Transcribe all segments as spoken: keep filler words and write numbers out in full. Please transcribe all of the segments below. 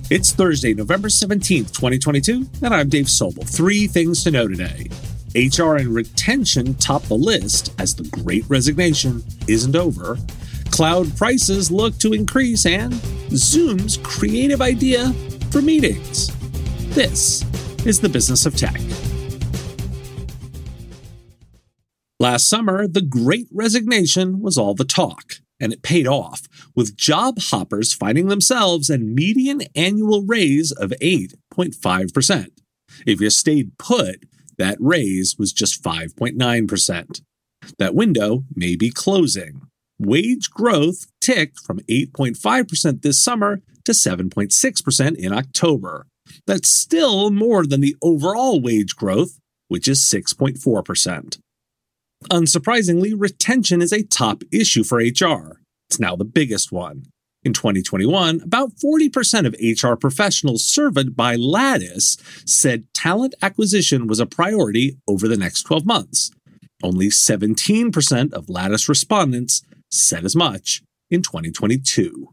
It's Thursday, November seventeenth, twenty twenty-two, and I'm Dave Sobel. Three things to know today. H R and retention top the list as the Great Resignation isn't over. Cloud prices look to increase, and Zoom's creative idea for meetings. This is the Business of Tech. Last summer, the Great Resignation was all the talk, and it paid off, with job hoppers finding themselves a median annual raise of eight point five percent. If you stayed put, that raise was just five point nine percent. That window may be closing. Wage growth ticked from eight point five percent this summer to seven point six percent in October. That's still more than the overall wage growth, which is six point four percent. Unsurprisingly, retention is a top issue for H R. It's now the biggest one. In twenty twenty-one, about forty percent of H R professionals surveyed by Lattice said talent acquisition was a priority over the next twelve months. Only seventeen percent of Lattice respondents said as much in twenty twenty-two.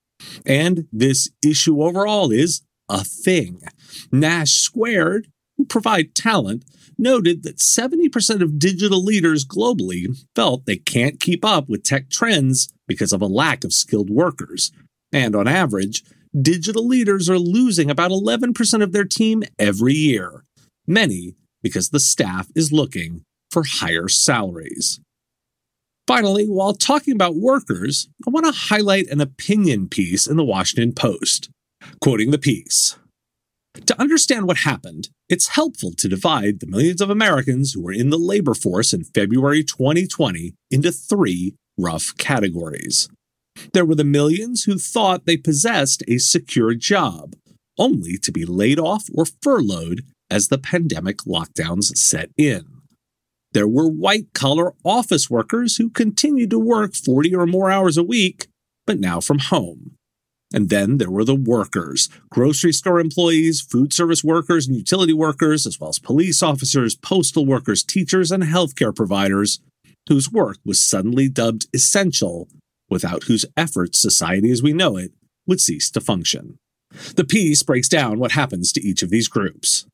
And this issue overall is a thing. Nash Squared, who provide talent, noted that seventy percent of digital leaders globally felt they can't keep up with tech trends because of a lack of skilled workers. And on average, digital leaders are losing about eleven percent of their team every year. Many because the staff is looking for higher salaries. Finally, while talking about workers, I want to highlight an opinion piece in the Washington Post. Quoting the piece, "To understand what happened, it's helpful to divide the millions of Americans who were in the labor force in February twenty twenty into three rough categories. There were the millions who thought they possessed a secure job, only to be laid off or furloughed as the pandemic lockdowns set in. There were white-collar office workers who continued to work forty or more hours a week, but now from home. And then there were the workers, grocery store employees, food service workers, and utility workers, as well as police officers, postal workers, teachers, and healthcare providers, whose work was suddenly dubbed essential, without whose efforts society as we know it would cease to function." The piece breaks down what happens to each of these groups.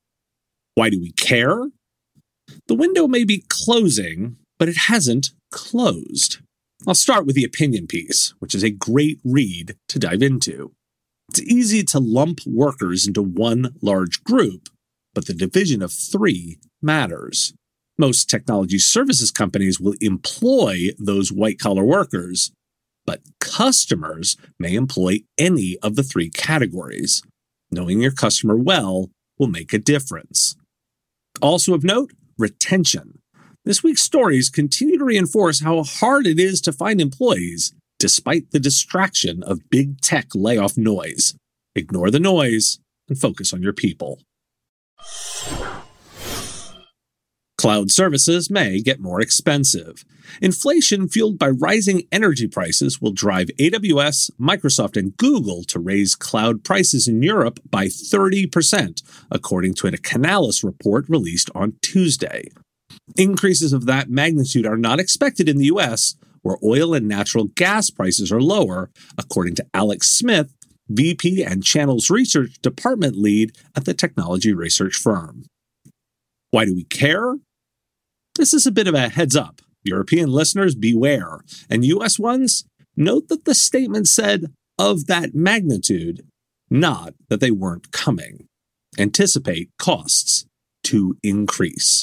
Why do we care? The window may be closing, but it hasn't closed. I'll start with the opinion piece, which is a great read to dive into. It's easy to lump workers into one large group, but the division of three matters. Most technology services companies will employ those white-collar workers, but customers may employ any of the three categories. Knowing your customer well will make a difference. Also of note, retention. This week's stories continue to reinforce how hard it is to find employees, despite the distraction of big tech layoff noise. Ignore the noise and focus on your people. Cloud services may get more expensive. Inflation fueled by rising energy prices will drive A W S, Microsoft, and Google to raise cloud prices in Europe by thirty percent, according to a Canalys report released on Tuesday. Increases of that magnitude are not expected in the U S, where oil and natural gas prices are lower, according to Alex Smith, V P and Channels Research Department lead at the technology research firm. Why do we care? This is a bit of a heads up. European listeners, beware. And U S ones, note that the statement said, of that magnitude, not that they weren't coming. Anticipate costs to increase.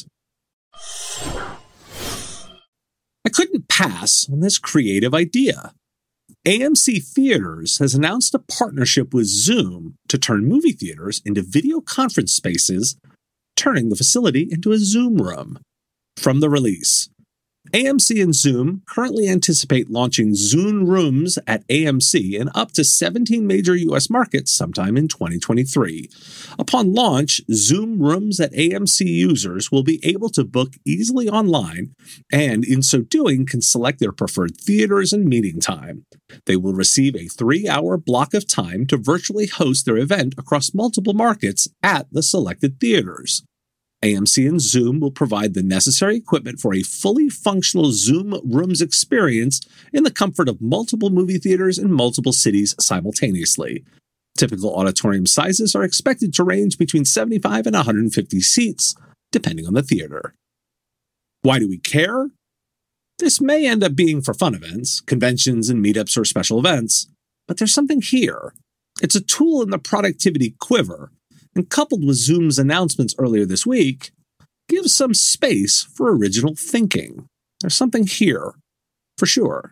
I couldn't pass on this creative idea. A M C Theaters has announced a partnership with Zoom to turn movie theaters into video conference spaces, turning the facility into a Zoom room. From the release, A M C and Zoom currently anticipate launching Zoom Rooms at A M C in up to seventeen major U S markets sometime in twenty twenty-three. Upon launch, Zoom Rooms at A M C users will be able to book easily online and, in so doing, can select their preferred theaters and meeting time. They will receive a three-hour block of time to virtually host their event across multiple markets at the selected theaters. A M C and Zoom will provide the necessary equipment for a fully functional Zoom Rooms experience in the comfort of multiple movie theaters in multiple cities simultaneously. Typical auditorium sizes are expected to range between seventy-five and one hundred fifty seats, depending on the theater. Why do we care? This may end up being for fun events, conventions and meetups or special events, but there's something here. It's a tool in the productivity quiver, and coupled with Zoom's announcements earlier this week, gives some space for original thinking. There's something here, for sure.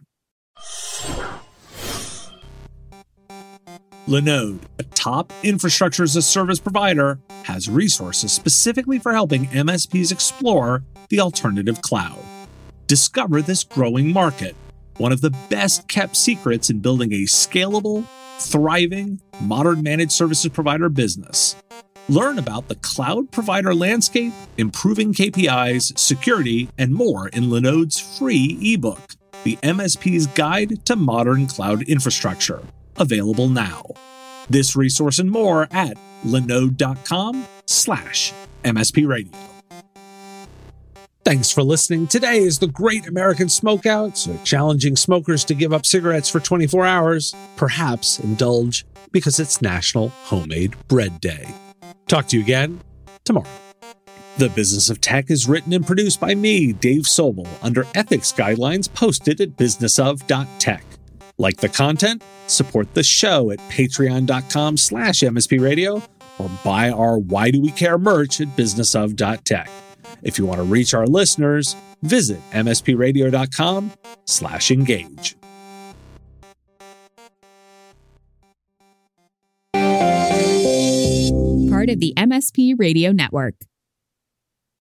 Linode, a top infrastructure as a service provider, has resources specifically for helping M S Ps explore the alternative cloud. Discover this growing market, one of the best kept secrets in building a scalable, thriving, modern managed services provider business. Learn about the cloud provider landscape, improving K P Is, security, and more in Linode's free ebook, The M S P's Guide to Modern Cloud Infrastructure, available now. This resource and more at linode.com slash MSP Radio. Thanks for listening. Today is the Great American Smokeout, so challenging smokers to give up cigarettes for twenty-four hours. Perhaps indulge because it's National Homemade Bread Day. Talk to you again tomorrow. The Business of Tech is written and produced by me, Dave Sobel, under ethics guidelines posted at business of dot tech. Like the content? Support the show at patreon.com slash MSP Radio or buy our Why Do We Care merch at business of dot tech. If you want to reach our listeners, visit mspradio.com slash engage. Part of the M S P Radio Network.